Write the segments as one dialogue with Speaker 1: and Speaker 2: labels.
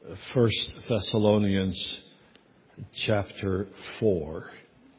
Speaker 1: First Thessalonians chapter 4.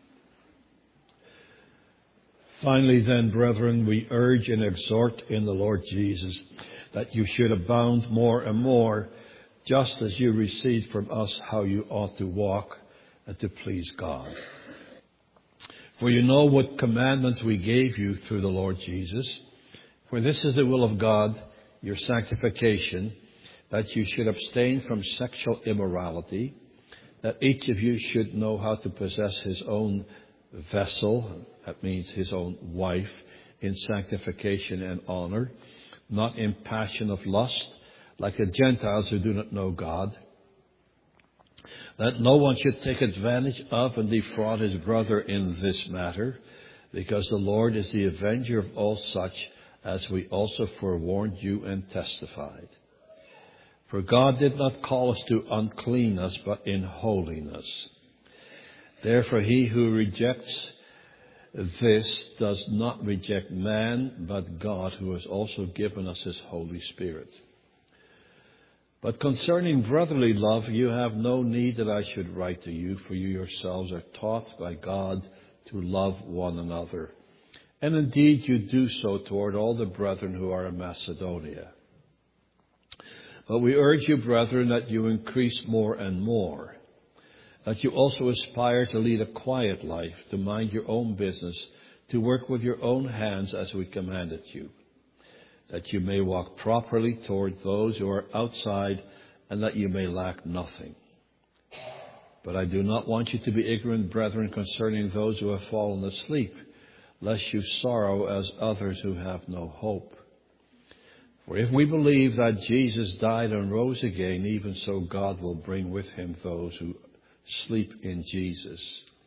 Speaker 1: Finally then, brethren, we urge and exhort in the Lord Jesus that you should abound more and more, just as you received from us how you ought to walk and to please God. For you know what commandments we gave you through the Lord Jesus. For this is the will of God, your sanctification, that you should abstain from sexual immorality, that each of you should know how to possess his own vessel, that means his own wife, in sanctification and honor, not in passion of lust, like the Gentiles who do not know God, that no one should take advantage of and defraud his brother in this matter, because the Lord is the avenger of all such, as we also forewarned you and testified. For God did not call us to uncleanness, but in holiness. Therefore he who rejects this does not reject man, but God, who has also given us his Holy Spirit. But concerning brotherly love, you have no need that I should write to you, for you yourselves are taught by God to love one another. And indeed you do so toward all the brethren who are in Macedonia. But we urge you, brethren, that you increase more and more, that you also aspire to lead a quiet life, to mind your own business, to work with your own hands as we commanded you, that you may walk properly toward those who are outside, and that you may lack nothing. But I do not want you to be ignorant, brethren, concerning those who have fallen asleep, lest you sorrow as others who have no hope. For if we believe that Jesus died and rose again, even so God will bring with him those who sleep in Jesus.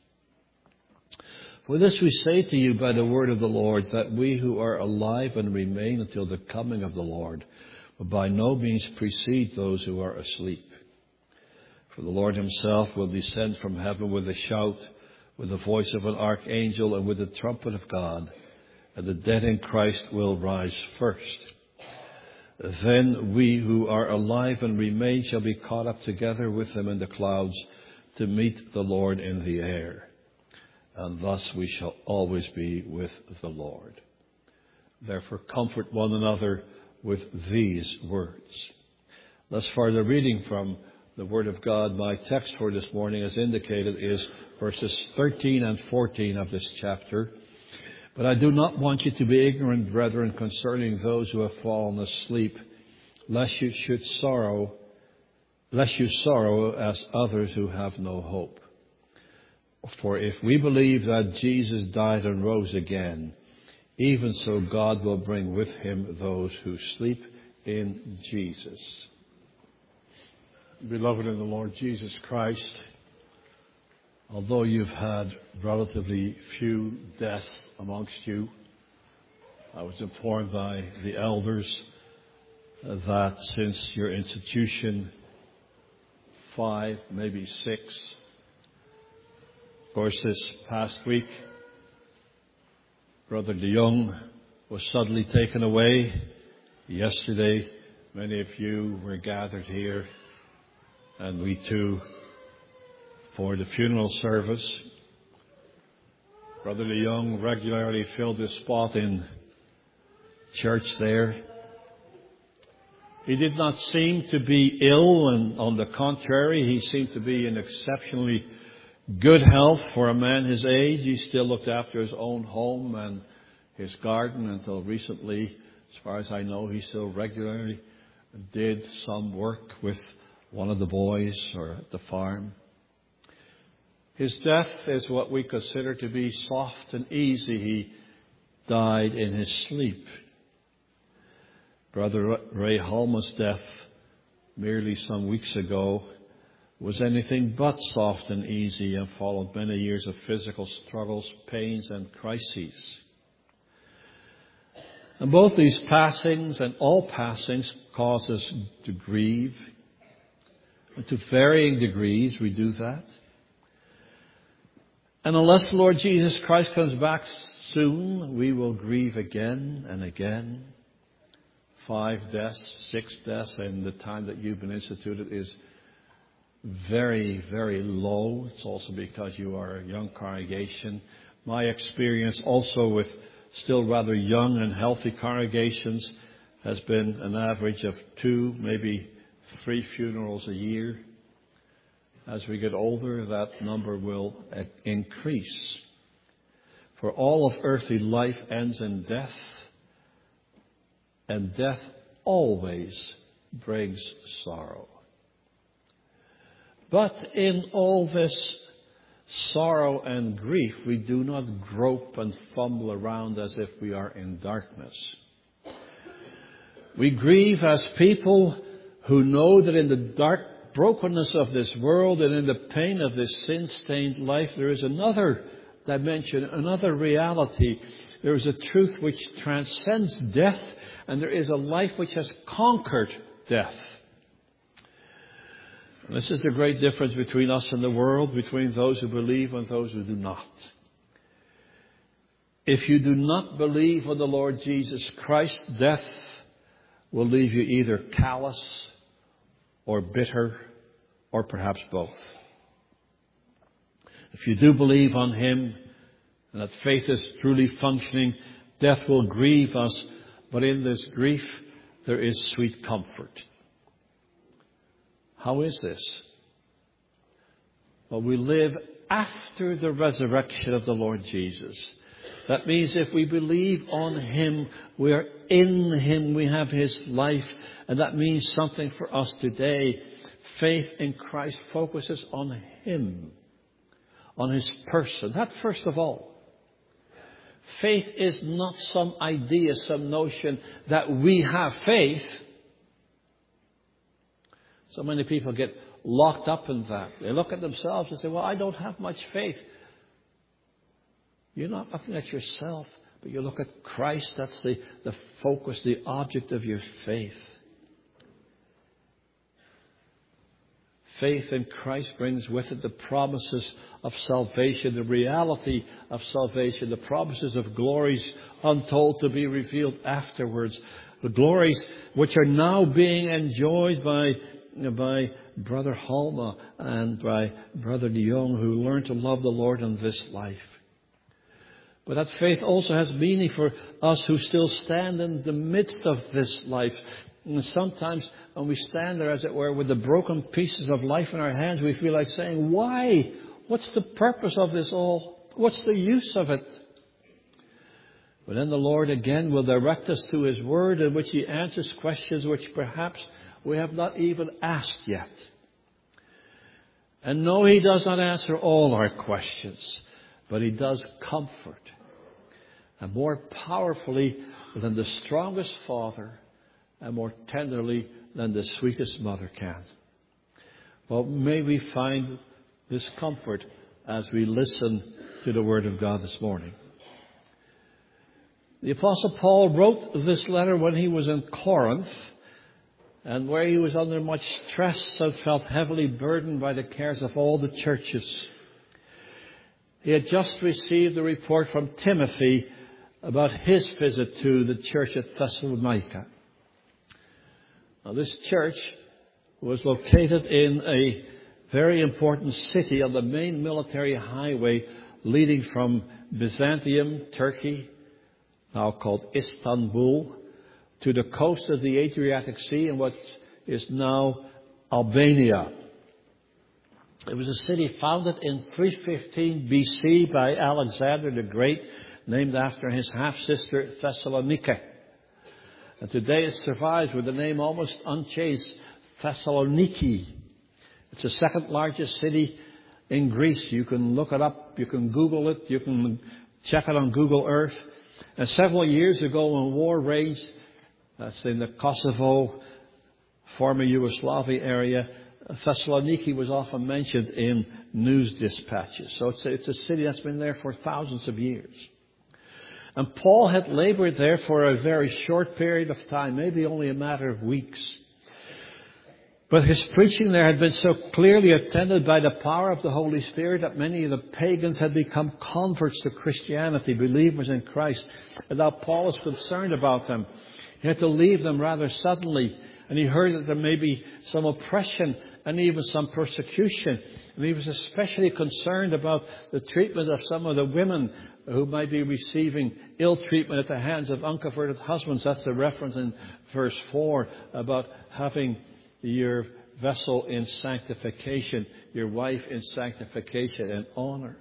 Speaker 1: For this we say to you by the word of the Lord, that we who are alive and remain until the coming of the Lord will by no means precede those who are asleep. For the Lord himself will descend from heaven with a shout, with the voice of an archangel, and with the trumpet of God, and the dead in Christ will rise first. Then we who are alive and remain shall be caught up together with them in the clouds to meet the Lord in the air. And thus we shall always be with the Lord. Therefore comfort one another with these words. Thus far the reading from the Word of God. My text for this morning, as indicated, is verses 13 and 14 of this chapter. But I do not want you to be ignorant, brethren, concerning those who have fallen asleep, lest you sorrow as others who have no hope. For if we believe that Jesus died and rose again, even so God will bring with him those who sleep in Jesus. Beloved in the Lord Jesus Christ, although you've had relatively few deaths amongst you, I was informed by the elders that since your institution, 5, maybe 6. Of course, this past week, Brother De Jong was suddenly taken away. Yesterday, many of you were gathered here, and we too, for the funeral service. Brother De Jong regularly filled his spot in church there. He did not seem to be ill, and on the contrary, he seemed to be in exceptionally good health for a man his age. He still looked after his own home and his garden until recently. As far as I know, he still regularly did some work with one of the boys or at the farm. His death is what we consider to be soft and easy. He died in his sleep. Brother Ray Holman's death merely some weeks ago was anything but soft and easy, and followed many years of physical struggles, pains, and crises. And both these passings and all passings cause us to grieve. And to varying degrees we do that. And unless the Lord Jesus Christ comes back soon, we will grieve again and again. 5 deaths, 6 deaths in the time that you've been instituted is very, very low. It's also because you are a young congregation. My experience also with still rather young and healthy congregations has been an average of 2, maybe 3 funerals a year. As we get older, that number will increase. For all of earthly life ends in death, and death always brings sorrow. But in all this sorrow and grief, we do not grope and fumble around as if we are in darkness. We grieve as people who know that in the dark brokenness of this world and in the pain of this sin-stained life, there is another dimension, another reality. There is a truth which transcends death, and there is a life which has conquered death. This is the great difference between us and the world, between those who believe and those who do not. If you do not believe on the Lord Jesus Christ, death will leave you either callous or bitter or perhaps both. If you do believe on Him and that faith is truly functioning, death will grieve us, but in this grief there is sweet comfort. How is this? Well, we live after the resurrection of the Lord Jesus. That means if we believe on Him, we are in Him, we have His life, and that means something for us today. Faith in Christ focuses on Him, on His person. That first of all. Faith is not some idea, some notion that we have faith. So many people get locked up in that. They look at themselves and say, well, I don't have much faith. You're not looking at yourself, but you look at Christ. That's the focus, the object of your faith. Faith in Christ brings with it the promises of salvation, the reality of salvation, the promises of glories untold to be revealed afterwards. The glories which are now being enjoyed by Brother Halma and by Brother De Jong, who learned to love the Lord in this life. But that faith also has meaning for us who still stand in the midst of this life. And sometimes when we stand there, as it were, with the broken pieces of life in our hands, we feel like saying, why? What's the purpose of this all? What's the use of it? But then the Lord again will direct us to His Word, in which He answers questions which perhaps we have not even asked yet. And no, He does not answer all our questions, but He does comfort. And more powerfully than the strongest father, and more tenderly than the sweetest mother can. Well, may we find this comfort as we listen to the Word of God this morning. The Apostle Paul wrote this letter when he was in Corinth, and where he was under much stress and felt heavily burdened by the cares of all the churches. He had just received a report from Timothy about his visit to the church at Thessalonica. Now, this church was located in a very important city on the main military highway leading from Byzantium, Turkey, now called Istanbul, to the coast of the Adriatic Sea in what is now Albania. It was a city founded in 315 BC by Alexander the Great, named after his half-sister Thessaloniki. And today it survives with the name almost unchanged, Thessaloniki. It's the second largest city in Greece. You can look it up, you can Google it, you can check it on Google Earth. And several years ago when war raged, that's in the Kosovo, former Yugoslavia area, Thessaloniki was often mentioned in news dispatches. So it's a city that's been there for thousands of years. And Paul had labored there for a very short period of time, maybe only a matter of weeks. But his preaching there had been so clearly attended by the power of the Holy Spirit that many of the pagans had become converts to Christianity, believers in Christ. And now Paul is concerned about them. He had to leave them rather suddenly. And he heard that there may be some oppression and even some persecution. And he was especially concerned about the treatment of some of the women who might be receiving ill treatment at the hands of unconverted husbands. That's the reference in verse 4 about having your vessel in sanctification, your wife in sanctification and honor.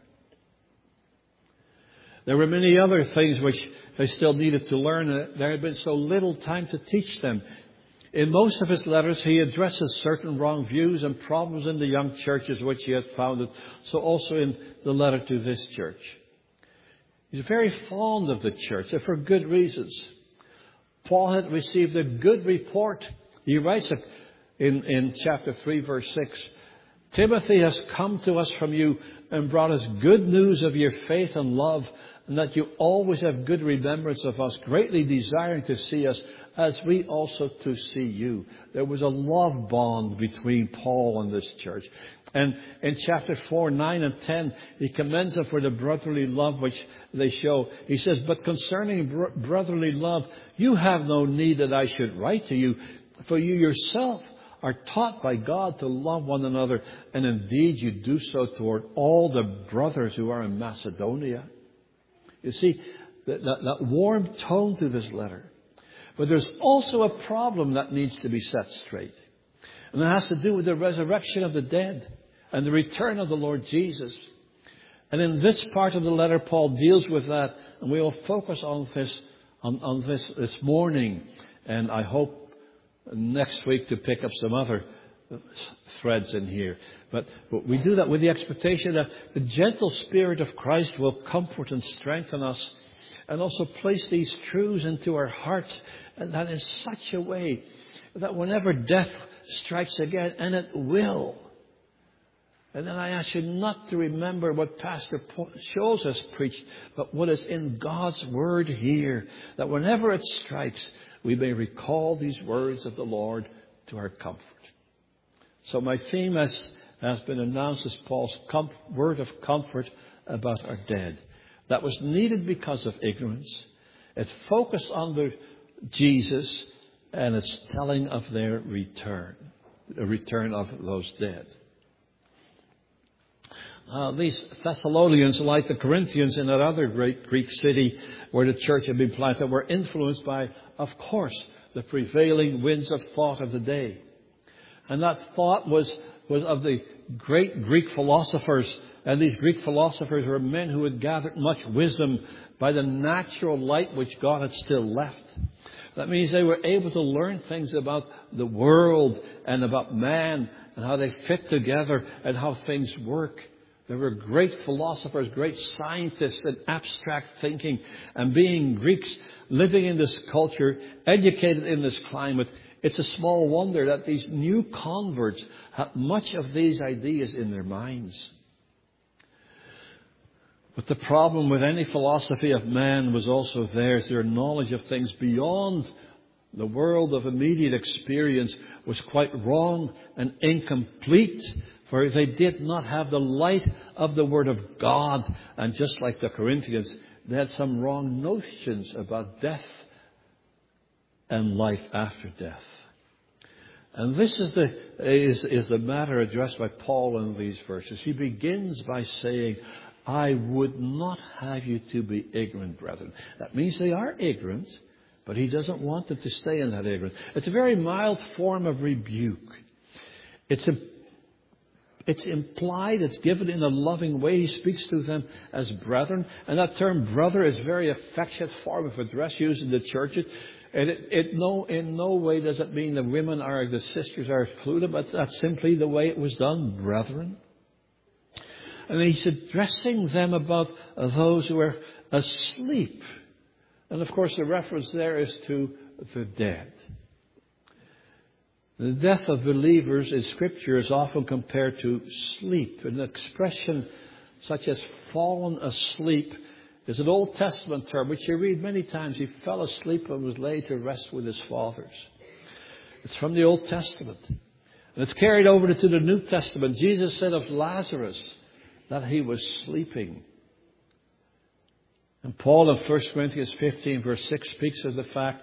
Speaker 1: There were many other things which they still needed to learn. There had been so little time to teach them. In most of his letters, he addresses certain wrong views and problems in the young churches which he had founded. So also in the letter to this church. He's very fond of the church, and for good reasons. Paul had received a good report. He writes in chapter 3, verse 6, Timothy has come to us from you and brought us good news of your faith and love, and that you always have good remembrance of us, greatly desiring to see us, as we also to see you. There was a love bond between Paul and this church. And in chapter 4, 9 and 10, he commends them for the brotherly love which they show. He says, but concerning brotherly love, you have no need that I should write to you, for you yourself are taught by God to love one another, and indeed you do so toward all the brothers who are in Macedonia. You see, that warm tone to this letter. But there's also a problem that needs to be set straight. And it has to do with the resurrection of the dead and the return of the Lord Jesus. And in this part of the letter, Paul deals with that. And we will focus on this morning. And I hope next week to pick up some other threads in here. But we do that with the expectation that the gentle Spirit of Christ will comfort and strengthen us, and also place these truths into our hearts, and that in such a way that whenever death strikes again, and it will. And then I ask you not to remember what Pastor Scholes has preached, but what is in God's Word here, that whenever it strikes, we may recall these words of the Lord to our comfort. So my theme has been announced as Paul's word of comfort about our dead. That was needed because of ignorance. It's focused on Jesus, and it's telling of their return, the return of those dead. These Thessalonians, like the Corinthians in that other great Greek city where the church had been planted, were influenced by, of course, the prevailing winds of thought of the day. And that thought was of the great Greek philosophers. And these Greek philosophers were men who had gathered much wisdom by the natural light which God had still left. That means they were able to learn things about the world and about man and how they fit together and how things work. There were great philosophers, great scientists and abstract thinking. And being Greeks, living in this culture, educated in this climate, it's a small wonder that these new converts had much of these ideas in their minds. But the problem with any philosophy of man was also theirs. Their knowledge of things beyond the world of immediate experience was quite wrong and incomplete, for they did not have the light of the Word of God. And just like the Corinthians, they had some wrong notions about death and life after death. And this is the matter addressed by Paul in these verses. He begins by saying, I would not have you to be ignorant, brethren. That means they are ignorant, but he doesn't want them to stay in that ignorance. It's a very mild form of rebuke. It's implied, it's given in a loving way. He speaks to them as brethren. And that term brother is a very affectionate form of address used in the churches. And in no way does it mean the women or the sisters are excluded, but that's simply the way it was done, brethren. And he's addressing them about those who are asleep. And of course the reference there is to the dead. The death of believers in Scripture is often compared to sleep. An expression such as fallen asleep is an Old Testament term which you read many times. He fell asleep and was laid to rest with his fathers. It's from the Old Testament. And it's carried over to the New Testament. Jesus said of Lazarus that he was sleeping. And Paul in 1 Corinthians 15 verse 6 speaks of the fact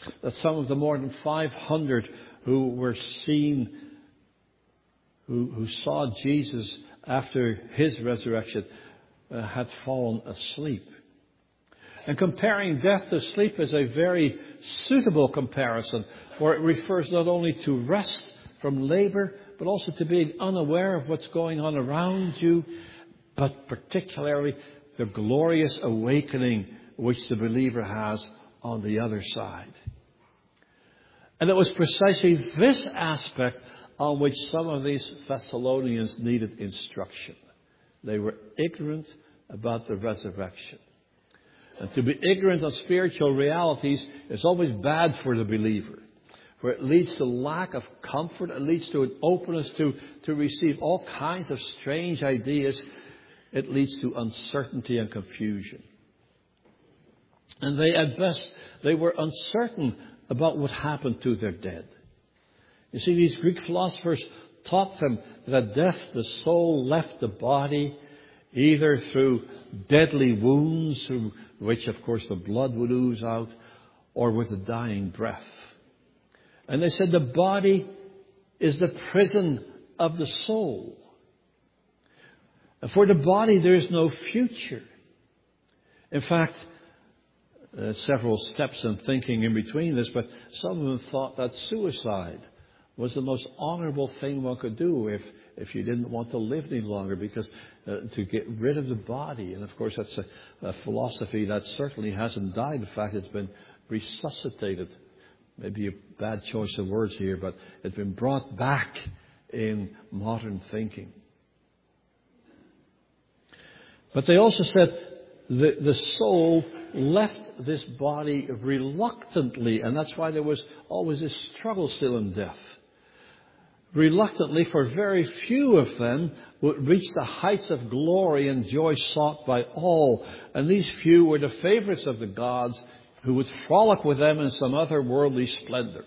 Speaker 1: that some of the more than 500 who were seen, who saw Jesus after his resurrection, had fallen asleep. And comparing death to sleep is a very suitable comparison, for it refers not only to rest from labor, but also to being unaware of what's going on around you, but particularly the glorious awakening which the believer has on the other side. And it was precisely this aspect on which some of these Thessalonians needed instruction. They were ignorant about the resurrection. And to be ignorant of spiritual realities is always bad for the believer, for it leads to lack of comfort. It leads to an openness to receive all kinds of strange ideas. It leads to uncertainty and confusion. And they, at best, they were uncertain about what happened to their dead. You see, these Greek philosophers taught them that at death the soul left the body either through deadly wounds, through which, of course, the blood would ooze out, or with a dying breath. And they said the body is the prison of the soul. And for the body, there is no future. In fact, several steps in thinking in between this, but some of them thought that suicide was the most honorable thing one could do if you didn't want to live any longer, because to get rid of the body. And of course, that's a philosophy that certainly hasn't died. In fact, it's been resuscitated. Maybe a bad choice of words here, but it's been brought back in modern thinking. But they also said the soul left this body reluctantly, and that's why there was always this struggle still in death. Reluctantly, for very few of them would reach the heights of glory and joy sought by all. And these few were the favorites of the gods, who would frolic with them in some other worldly splendor.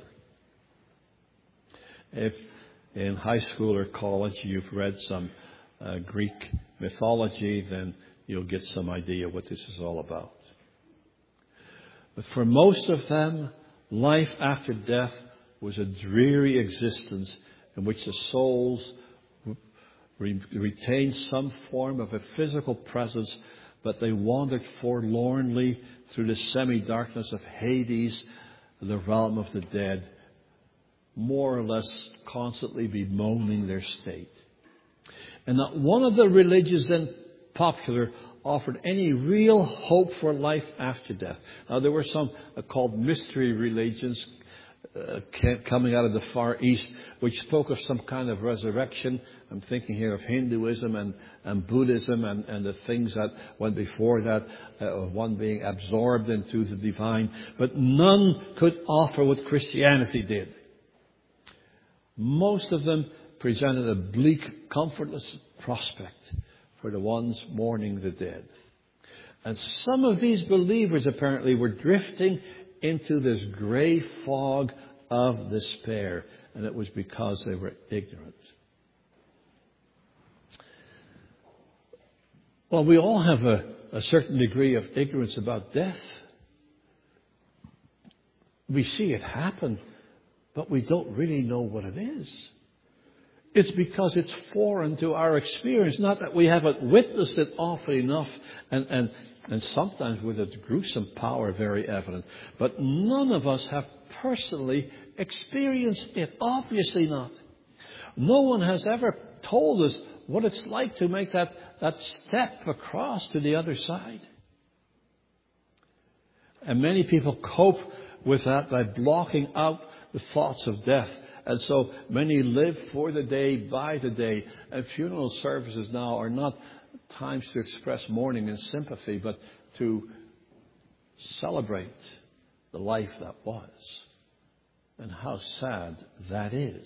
Speaker 1: If in high school or college you've read some Greek mythology, then you'll get some idea what this is all about. But for most of them, life after death was a dreary existence in which the souls retained some form of a physical presence, but they wandered forlornly through the semi-darkness of Hades, the realm of the dead, more or less constantly bemoaning their state. And not one of the religions then popular offered any real hope for life after death. Now, there were some called mystery religions coming out of the Far East, which spoke of some kind of resurrection. I'm thinking here of Hinduism and Buddhism and the things that went before that, one being absorbed into the divine. But none could offer what Christianity did. Most of them presented a bleak, comfortless prospect for the ones mourning the dead. And some of these believers apparently were drifting into this grey fog of despair, and it was because they were ignorant. Well, we all have a certain degree of ignorance about death. We see it happen, but we don't really know what it is. It's because it's foreign to our experience, not that we haven't witnessed it often enough, and sometimes with its gruesome power very evident. But none of us have personally experienced it. Obviously not. No one has ever told us what it's like to make that step across to the other side. And many people cope with that by blocking out the thoughts of death. And so many live for the day, by the day. And funeral services now are not times to express mourning and sympathy, but to celebrate the life that was. And how sad that is.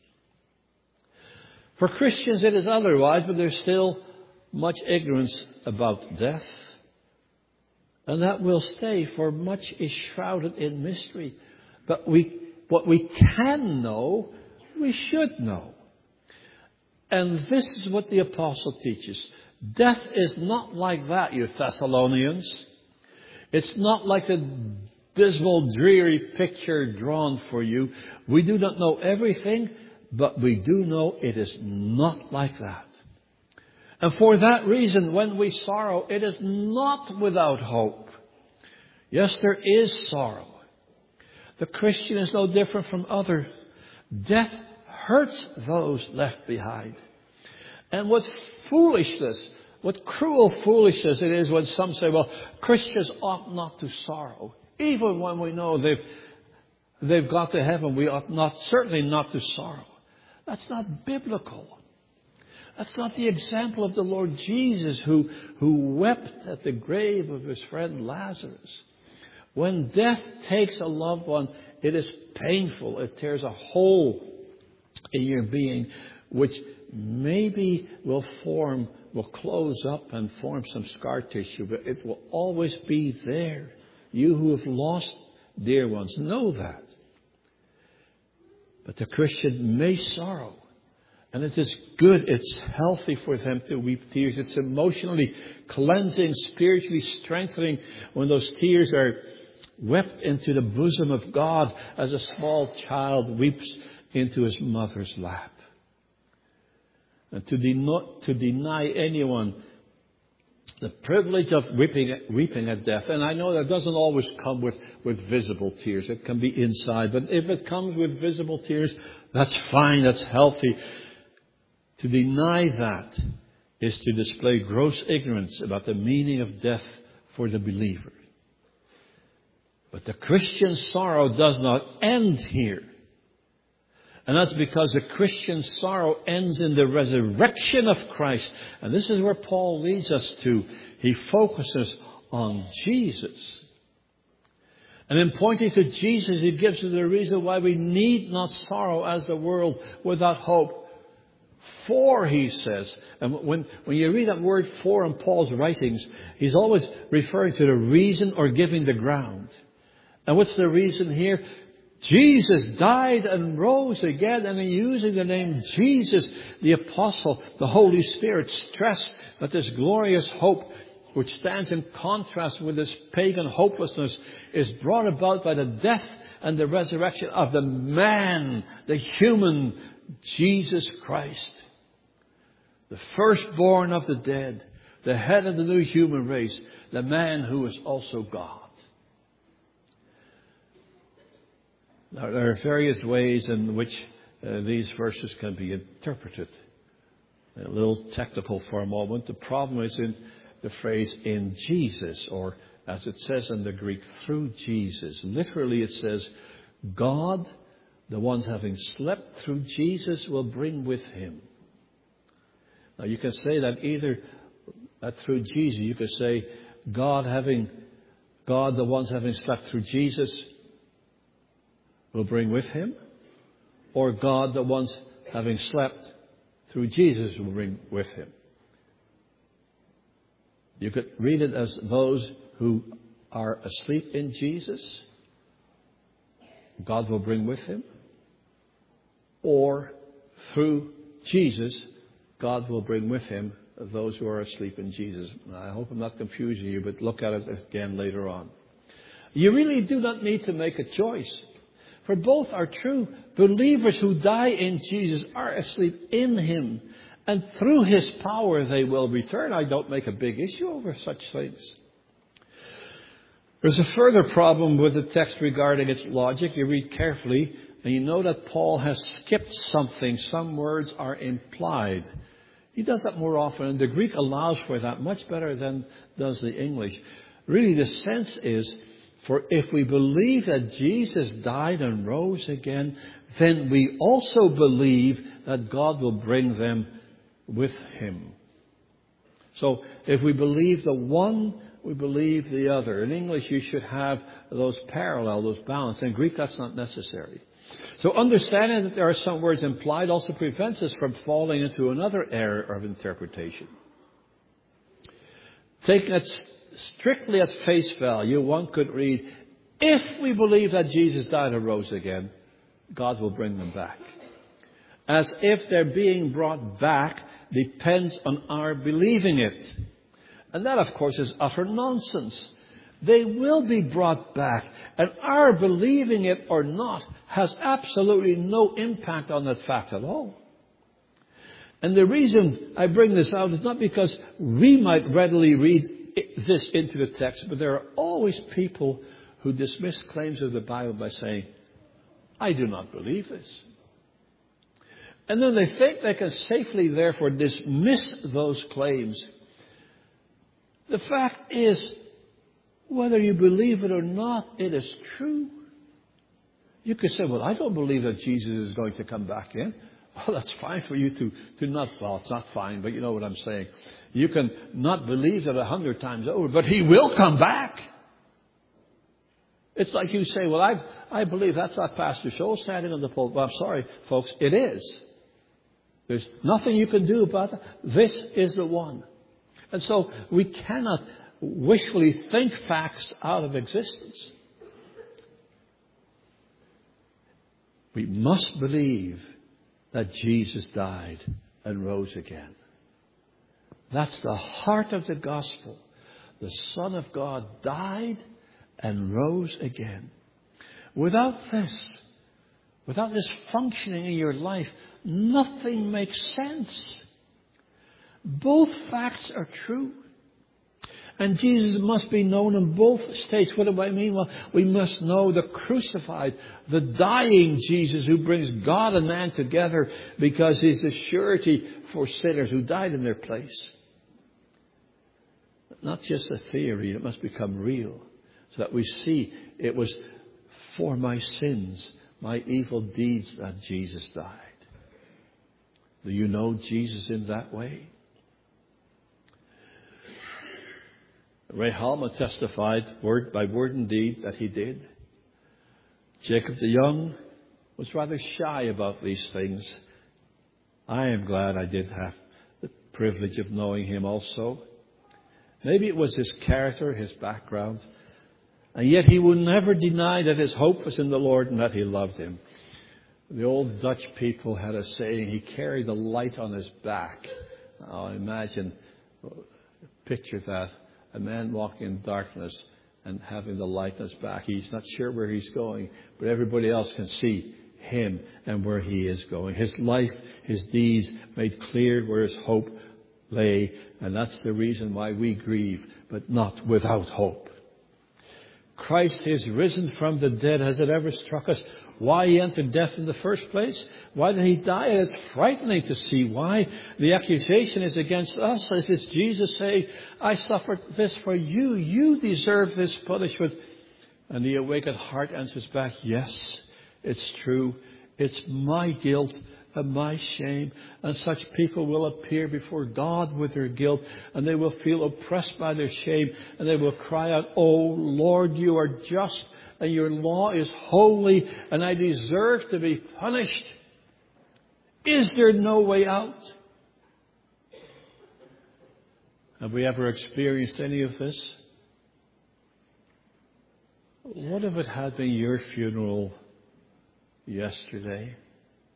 Speaker 1: For Christians it is otherwise, but there's still much ignorance about death. And that will stay, for much is shrouded in mystery. But what we can know, we should know. And this is what the apostle teaches. Death is not like that, you Thessalonians. It's not like the dismal, dreary picture drawn for you. We do not know everything, but we do know it is not like that. And for that reason, when we sorrow, it is not without hope. Yes, there is sorrow. The Christian is no different from others. Death hurts those left behind. And what foolishness, what cruel foolishness it is when some say, well, Christians ought not to sorrow. Even when we know they've got to heaven, we ought not, certainly not to sorrow. That's not biblical. That's not the example of the Lord Jesus who wept at the grave of his friend Lazarus. When death takes a loved one, it is painful. It tears a hole in your being, which maybe will close up and form some scar tissue, but it will always be there. You who have lost dear ones know that. But the Christian may sorrow. And it is good, it's healthy for them to weep tears. It's emotionally cleansing, spiritually strengthening when those tears are wept into the bosom of God as a small child weeps into his mother's lap. And to deny anyone the privilege of weeping at death. And I know that doesn't always come with visible tears. It can be inside. But if it comes with visible tears, that's fine, that's healthy. To deny that is to display gross ignorance about the meaning of death for the believer. But the Christian sorrow does not end here. And that's because the Christian sorrow ends in the resurrection of Christ. And this is where Paul leads us to. He focuses on Jesus. And in pointing to Jesus, he gives us the reason why we need not sorrow as the world without hope. For, he says, and when you read that word for in Paul's writings, he's always referring to the reason or giving the ground. And what's the reason here? Jesus died and rose again, and in using the name Jesus, the apostle, the Holy Spirit stressed that this glorious hope, which stands in contrast with this pagan hopelessness, is brought about by the death and the resurrection of the man, the human Jesus Christ, the firstborn of the dead, the head of the new human race, the man who is also God. Now, there are various ways in which these verses can be interpreted. A little technical for a moment. The problem is in the phrase in Jesus, or as it says in the Greek, through Jesus. Literally it says, God, the ones having slept through Jesus, will bring with him. Now you can say that either that through Jesus, you could say God, the ones having slept through Jesus, will bring with him, or God, the ones having slept through Jesus, will bring with him. You could read it as those who are asleep in Jesus, God will bring with him, or through Jesus, God will bring with him those who are asleep in Jesus. I hope I'm not confusing you, but look at it again later on. You really do not need to make a choice. For both are true. Believers who die in Jesus are asleep in him. And through his power they will return. I don't make a big issue over such things. There's a further problem with the text regarding its logic. You read carefully and you know that Paul has skipped something. Some words are implied. He does that more often, and the Greek allows for that much better than does the English. Really, the sense is, for if we believe that Jesus died and rose again, then we also believe that God will bring them with him. So if we believe the one, we believe the other. In English, you should have those parallel, those balance. In Greek, that's not necessary. So understanding that there are some words implied also prevents us from falling into another error of interpretation. Taking it strictly at face value, one could read, if we believe that Jesus died and rose again, God will bring them back. As if their being brought back depends on our believing it. And that, of course, is utter nonsense. They will be brought back. And our believing it or not has absolutely no impact on that fact at all. And the reason I bring this out is not because we might readily read this into the text, but there are always people who dismiss claims of the Bible by saying, I do not believe this. And then they think they can safely, therefore, dismiss those claims. The fact is, whether you believe it or not, it is true. You could say, well, I don't believe that Jesus is going to come back in. Well, that's fine for you to not, well, it's not fine, but you know what I'm saying. You can not believe that 100 times over, but He will come back. It's like you say, well, I believe that's not Pastor Scholl standing on the pulpit. Well, I'm sorry, folks, it is. There's nothing you can do about that. This is the one. And so we cannot wishfully think facts out of existence. We must believe that Jesus died and rose again. That's the heart of the gospel. The Son of God died and rose again. Without this functioning in your life, nothing makes sense. Both facts are true. And Jesus must be known in both states. What do I mean? Well, we must know the crucified, the dying Jesus who brings God and man together because He's the surety for sinners who died in their place. Not just a theory, it must become real. So that we see it was for my sins, my evil deeds that Jesus died. Do you know Jesus in that way? Ray Halma testified word by word and deed that he did. Jacob the Young was rather shy about these things. I am glad I did have the privilege of knowing him also. Maybe it was his character, his background. And yet he would never deny that his hope was in the Lord and that He loved him. The old Dutch people had a saying, he carried the light on his back. Now imagine, picture that. A man walking in darkness and having the light on his back. He's not sure where he's going, but everybody else can see him and where he is going. His life, his deeds made clear where his hope lay. And that's the reason why we grieve, but not without hope. Christ is risen from the dead. Has it ever struck us why He entered death in the first place? Why did He die? And it's frightening to see why. The accusation is against us. As is Jesus saying, I suffered this for you. You deserve this punishment. And the awakened heart answers back, yes, it's true. It's my guilt and my shame. And such people will appear before God with their guilt, and they will feel oppressed by their shame, and they will cry out, oh Lord, you are just, and your law is holy, and I deserve to be punished. Is there no way out? Have we ever experienced any of this? What if it had been your funeral yesterday?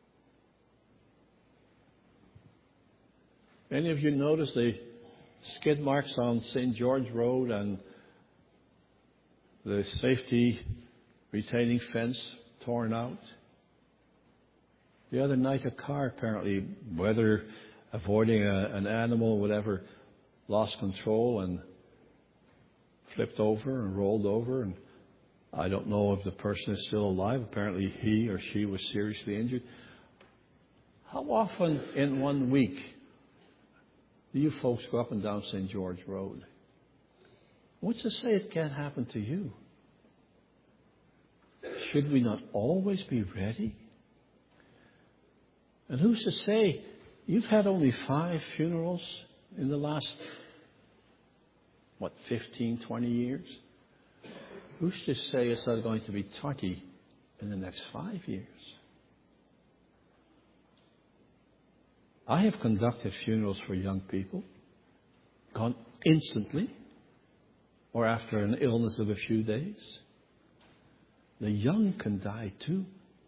Speaker 1: Any of you notice the skid marks on St. George Road and the safety retaining fence torn out? The other night a car apparently, whether avoiding an animal or whatever, lost control and flipped over and rolled over. And I don't know if the person is still alive. Apparently he or she was seriously injured. How often in 1 week do you folks go up and down St. George Road? What's to say it can't happen to you? Should we not always be ready? And who's to say you've had only 5 funerals in the last, 15, 20 years? Who's to say it's not going to be 20 in the next 5 years? I have conducted funerals for young people, gone instantly, or after an illness of a few days. The young can die too.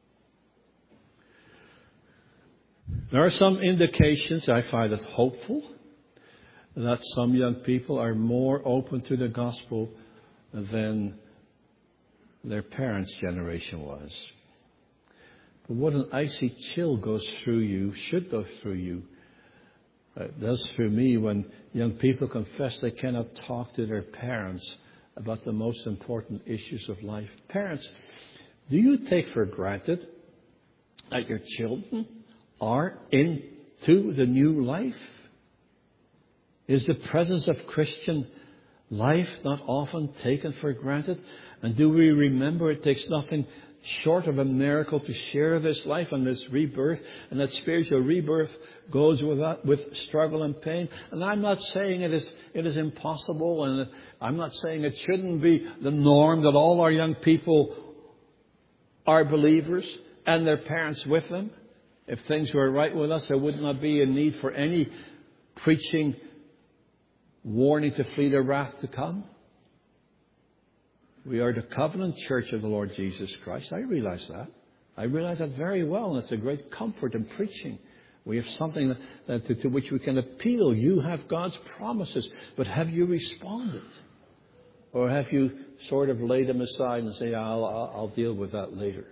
Speaker 1: There are some indications, I find it hopeful, that some young people are more open to the gospel than their parents' generation was. But what an icy chill goes through you, should go through you, it does through me when young people confess they cannot talk to their parents about the most important issues of life. Parents, do you take for granted that your children are into the new life? Is the presence of Christian life not often taken for granted? And do we remember it takes nothing short of a miracle to share this life and this rebirth, and that spiritual rebirth goes with struggle and pain? And I'm not saying it is impossible, and I'm not saying it shouldn't be the norm that all our young people are believers and their parents with them. If things were right with us, there would not be a need for any preaching warning to flee the wrath to come. We are the covenant church of the Lord Jesus Christ. I realize that. I realize that very well, and it's a great comfort in preaching. We have something to which we can appeal. You have God's promises, but have you responded? Or have you sort of laid them aside and say, I'll deal with that later?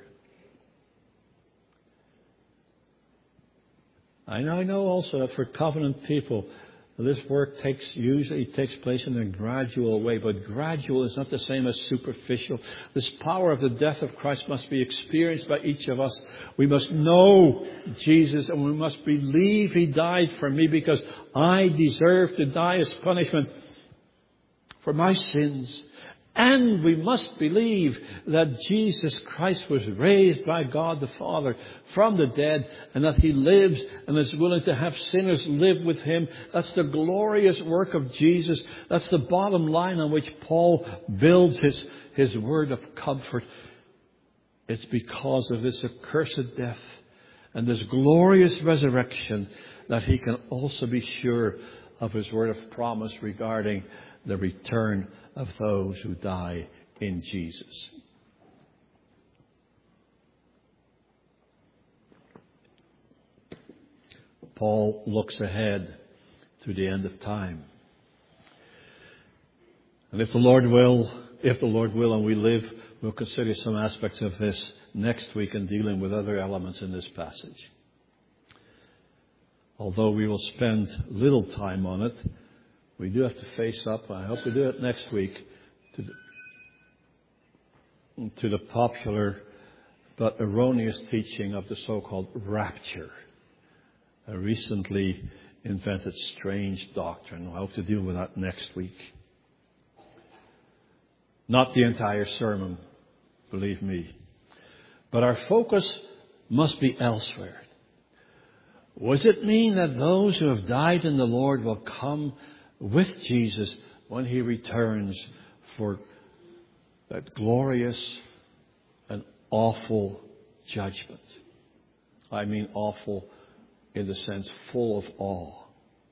Speaker 1: I know also that for covenant people, this work usually takes place in a gradual way, but gradual is not the same as superficial. This power of the death of Christ must be experienced by each of us. We must know Jesus, and we must believe He died for me because I deserve to die as punishment for my sins. And we must believe that Jesus Christ was raised by God the Father from the dead, and that He lives and is willing to have sinners live with Him. That's the glorious work of Jesus. That's the bottom line on which Paul builds his word of comfort. It's because of this accursed death and this glorious resurrection that he can also be sure of his word of promise regarding the return of those who die in Jesus. Paul looks ahead to the end of time. And if the Lord will, and we live, we'll consider some aspects of this next week in dealing with other elements in this passage. Although we will spend little time on it, we do have to face up, I hope to do it next week, to the popular but erroneous teaching of the so-called rapture, a recently invented strange doctrine. I hope to deal with that next week. Not the entire sermon, believe me. But our focus must be elsewhere. Does it mean that those who have died in the Lord will come with Jesus when He returns for that glorious and awful judgment? I mean awful in the sense full of awe.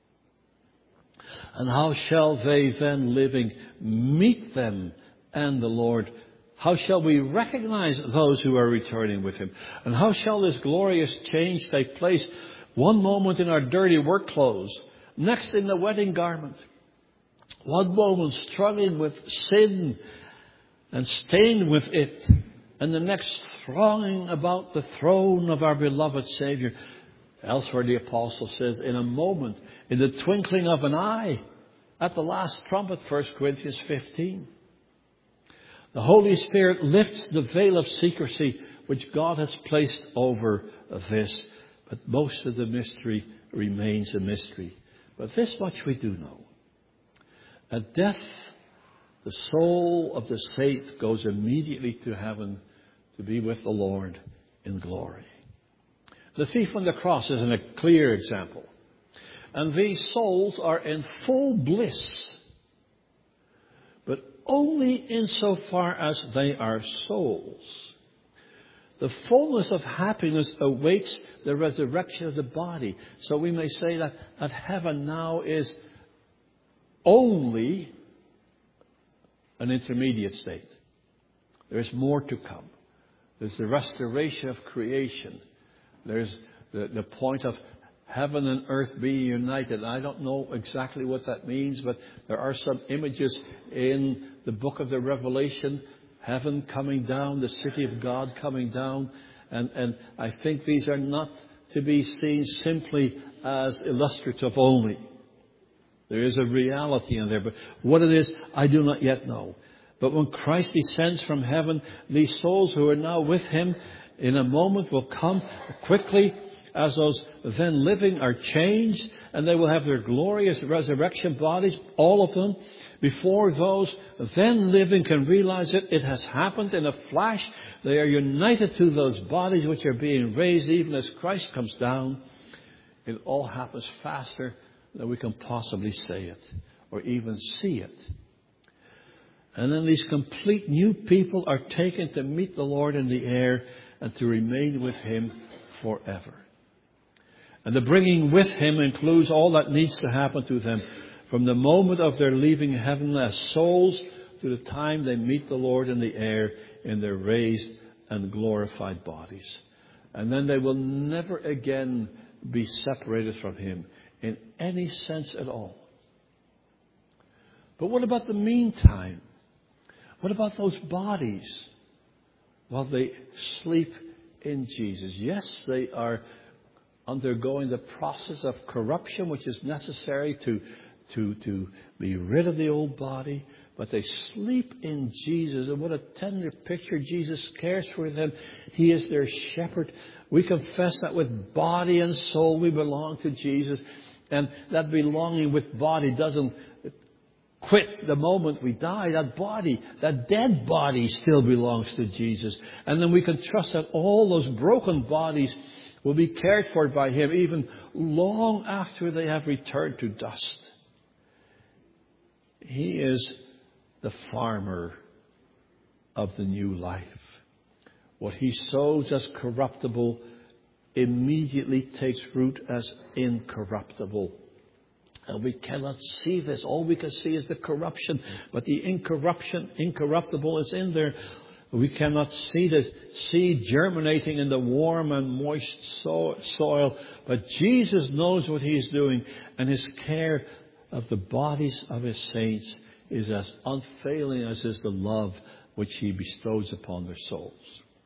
Speaker 1: And how shall they then living meet them and the Lord? How shall we recognize those who are returning with Him? And how shall this glorious change take place? One moment in our dirty work clothes, next in the wedding garment. One moment struggling with sin and stained with it, and the next thronging about the throne of our beloved Savior. Elsewhere the apostle says, in a moment, in the twinkling of an eye, at the last trumpet, 1 Corinthians 15. The Holy Spirit lifts the veil of secrecy which God has placed over this. But most of the mystery remains a mystery. But this much we do know. At death, the soul of the saint goes immediately to heaven to be with the Lord in glory. The thief on the cross is a clear example. And these souls are in full bliss, but only insofar as they are souls. The fullness of happiness awaits the resurrection of the body. So we may say that heaven now is only an intermediate state. There is more to come. There's the restoration of creation. There's the point of heaven and earth being united. I don't know exactly what that means, but there are some images in the book of the Revelation. Heaven coming down, the city of God coming down. And I think these are not to be seen simply as illustrative only. There is a reality in there, but what it is, I do not yet know. But when Christ descends from heaven, these souls who are now with him in a moment will come quickly, as those then living are changed, and they will have their glorious resurrection bodies, all of them, before those then living can realize it has happened in a flash. They are united to those bodies which are being raised even as Christ comes down. It all happens faster than we can possibly say it or even see it. And then these complete new people are taken to meet the Lord in the air and to remain with him forever. And the bringing with him includes all that needs to happen to them from the moment of their leaving heaven as souls to the time they meet the Lord in the air in their raised and glorified bodies. And then they will never again be separated from him in any sense at all. But what about the meantime? What about those bodies while they sleep in Jesus? Yes, they are undergoing the process of corruption which is necessary to be rid of the old body, but they sleep in Jesus. And what a tender picture. Jesus cares for them. He is their shepherd. We confess that with body and soul we belong to Jesus, and that belonging with body doesn't quit the moment we die. That body, that dead body, still belongs to Jesus. And then we can trust that all those broken bodies will be cared for by him even long after they have returned to dust. He is the farmer of the new life. What he sows as corruptible immediately takes root as incorruptible. And we cannot see this. All we can see is the corruption. But the incorruptible is in there. We cannot see the seed germinating in the warm and moist soil. But Jesus knows what he is doing. And his care of the bodies of his saints is as unfailing as is the love which he bestows upon their souls.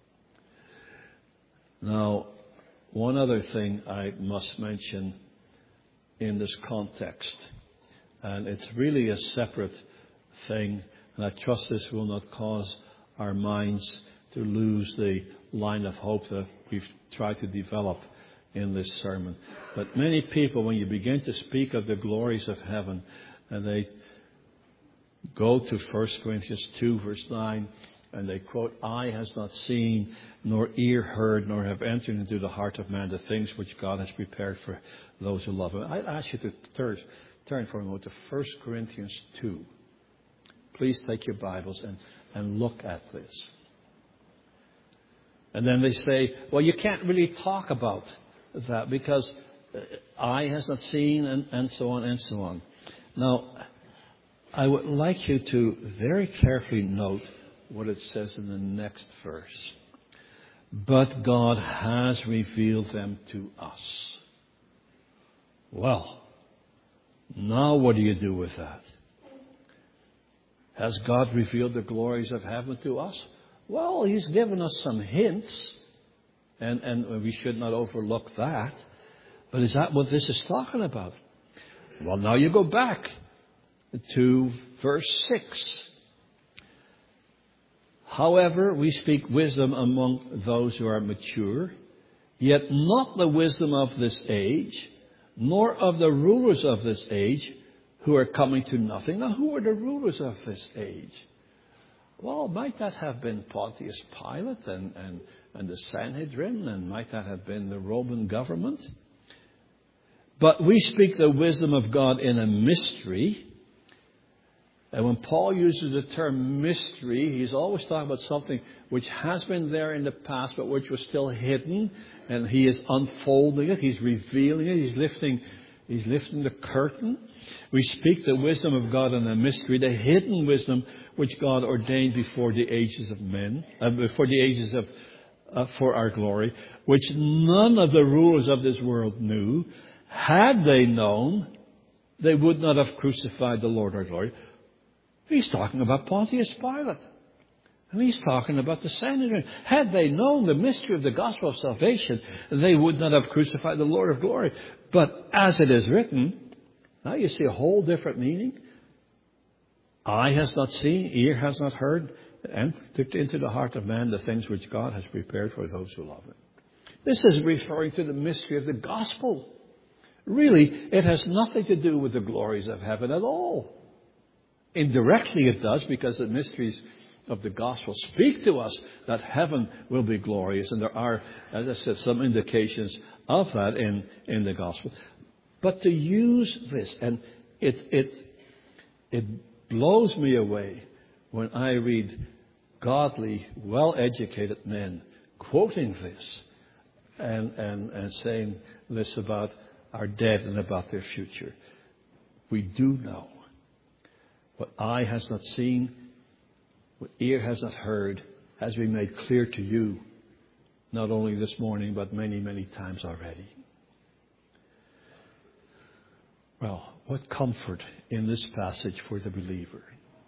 Speaker 1: Now, one other thing I must mention in this context, and it's really a separate thing, and I trust this will not cause our minds to lose the line of hope that we've tried to develop in this sermon. But many people, when you begin to speak of the glories of heaven, and they go to 1 Corinthians 2 verse 9, and they quote, "Eye has not seen, nor ear heard, nor have entered into the heart of man the things which God has prepared for those who love him." I'd ask you to turn for a moment to 1 Corinthians 2. Please take your Bibles and look at this. And then they say, well, you can't really talk about that because eye has not seen, and so on and so on. Now, I would like you to very carefully note what it says in the next verse. But God has revealed them to us. Well, now what do you do with that? Has God revealed the glories of heaven to us? Well, he's given us some hints, and we should not overlook that. But is that what this is talking about? Well, now you go back to verse 6. However, we speak wisdom among those who are mature, yet not the wisdom of this age, nor of the rulers of this age, who are coming to nothing. Now, who are the rulers of this age? Well, might that have been Pontius Pilate and the Sanhedrin, and might that have been the Roman government? But we speak the wisdom of God in a mystery. And when Paul uses the term mystery, he's always talking about something which has been there in the past, but which was still hidden. And he is unfolding it. He's revealing it. He's lifting the curtain. We speak the wisdom of God in a mystery, the hidden wisdom which God ordained before the ages of men, for our glory, which none of the rulers of this world knew. Had they known, they would not have crucified the Lord our glory. He's talking about Pontius Pilate. And he's talking about the Sanhedrin. Had they known the mystery of the gospel of salvation, they would not have crucified the Lord of glory. But as it is written, now you see a whole different meaning. Eye has not seen, ear has not heard, and entered into the heart of man the things which God has prepared for those who love him. This is referring to the mystery of the gospel. Really, it has nothing to do with the glories of heaven at all. Indirectly it does, because the mysteries of the gospel speak to us that heaven will be glorious. And there are, as I said, some indications of that in the gospel. But to use this, and it blows me away when I read godly, well-educated men quoting this and saying this about our dead and about their future. We do know what eye has not seen, what ear has not heard, has been made clear to you, not only this morning, but many, many times already. Well, what comfort in this passage for the believer.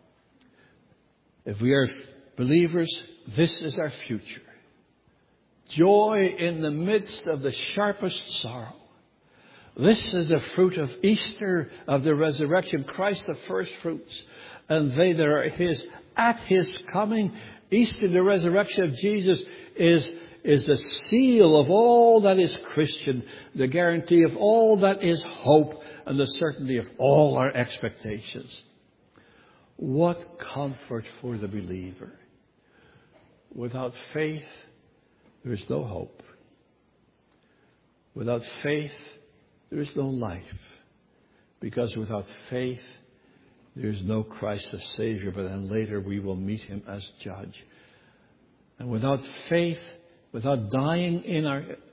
Speaker 1: If we are believers, this is our future. Joy in the midst of the sharpest sorrow. This is the fruit of Easter, of the resurrection, Christ the first fruits, and they that are his at his coming. Easter, the resurrection of Jesus, is the seal of all that is Christian, the guarantee of all that is hope, and the certainty of all our expectations. What comfort for the believer. Without faith, there is no hope. Without faith, there is no life. Because without faith, there is no Christ as Savior, but then later we will meet him as judge. And without faith, without dying in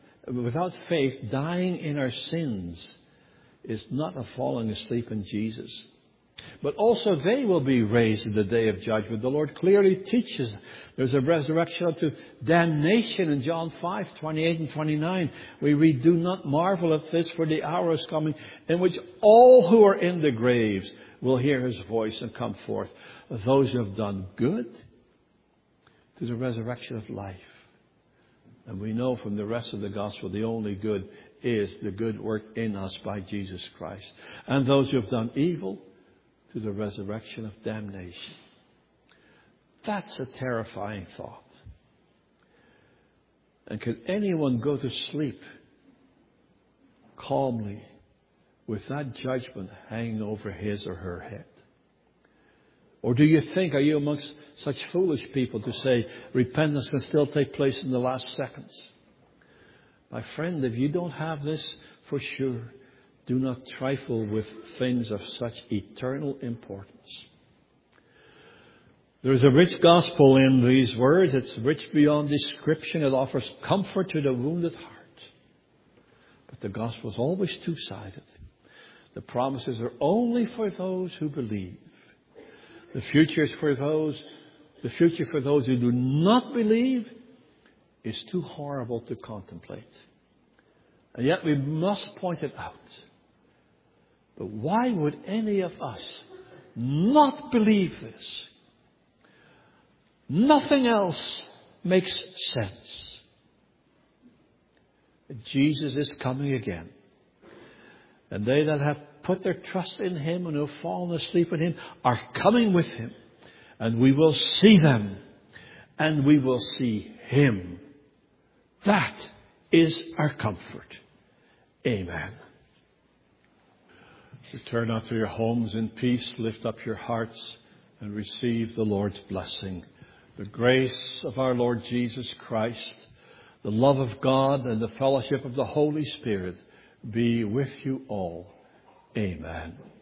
Speaker 1: our sins is not a falling asleep in Jesus. But also they will be raised in the day of judgment. The Lord clearly teaches there's a resurrection unto damnation in John 5:28 and 29. We read, do not marvel at this, for the hour is coming in which all who are in the graves will hear his voice and come forth. Those who have done good to the resurrection of life. And we know from the rest of the gospel the only good is the good work in us by Jesus Christ. And those who have done evil to the resurrection of damnation. That's a terrifying thought. And can anyone go to sleep calmly with that judgment hanging over his or her head? Or do you think, are you amongst such foolish people to say repentance can still take place in the last seconds? My friend, if you don't have this for sure, do not trifle with things of such eternal importance. There is a rich gospel in these words. It's rich beyond description. It offers comfort to the wounded heart. But the gospel is always two-sided. The promises are only for those who believe. The future for those who do not believe is too horrible to contemplate. And yet we must point it out. But why would any of us not believe this? Nothing else makes sense. Jesus is coming again. And they that have put their trust in him and who have fallen asleep in him are coming with him. And we will see them. And we will see him. That is our comfort. Amen. Return unto your homes in peace. Lift up your hearts and receive the Lord's blessing. The grace of our Lord Jesus Christ, the love of God, and the fellowship of the Holy Spirit be with you all. Amen.